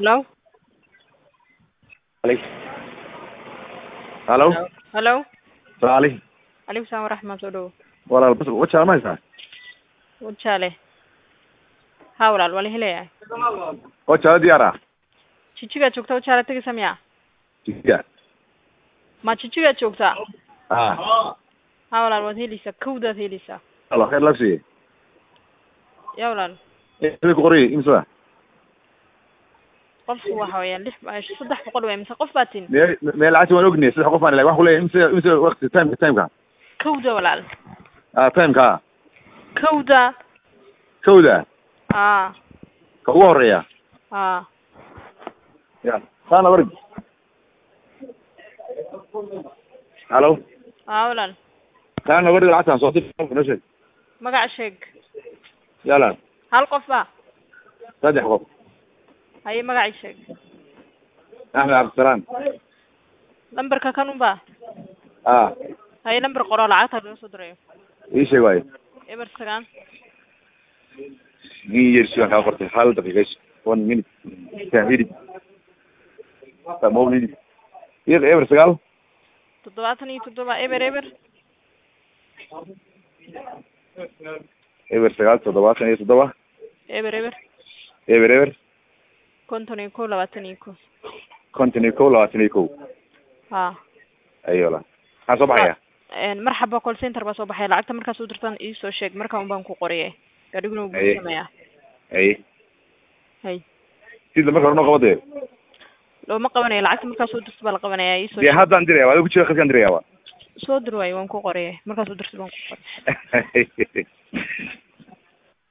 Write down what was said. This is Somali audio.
Hello? عليك. الو Hello? علي عليكم السلام ورحمة الله. والله بس وش ما يسمع وجاله هاولال wali helaya وش هذا ديارة jijiga joogta wajaale tagi samya جيجا ma jijiga joogta hawlaal wad helisa kowdaad helisa الله خير لابسي ya walaal إيه قري إمسوا qofku waxa weeyaan 300 way mise qof baatin ما العتمة نقني صح قف أنا لا واحد ولا إمسوا وقت تايم كا kowda walaal تايم كا kowda كودا ah كوريا ah يا أنا برد الو walaal أنا برد العتمة صوتي نشل magac sheeg يلا hal qof ba صدق قف haye magac sheeg أحمد عبد السلام lambarka kan ba haye lambar qoro lacagta loo soo diray إيش هواي eber 9 يرسل على فرت حال دقيقة 1 minute كهيدي مولدي يلا إبر سقال 77 eber إبر سقال 77 eber إبر konton ko 22 كونتينيكو لا تنيكو ha أيوة لا صباحية marxaba call center ba soo baxay lacagta markaas u dirtaan ii soo sheeg markaan baan ku qoriyay gaadhiguna wuu sameeyaa أي hay سيد لما كنا قبضي looma qabanayo lacagta markaas u dirto baa la qabanayaa ii soo دي هذا عندي ولا كنت شايف عندي soo dir waay waan ku qoriyay markaas u dirto baan ku qoriyay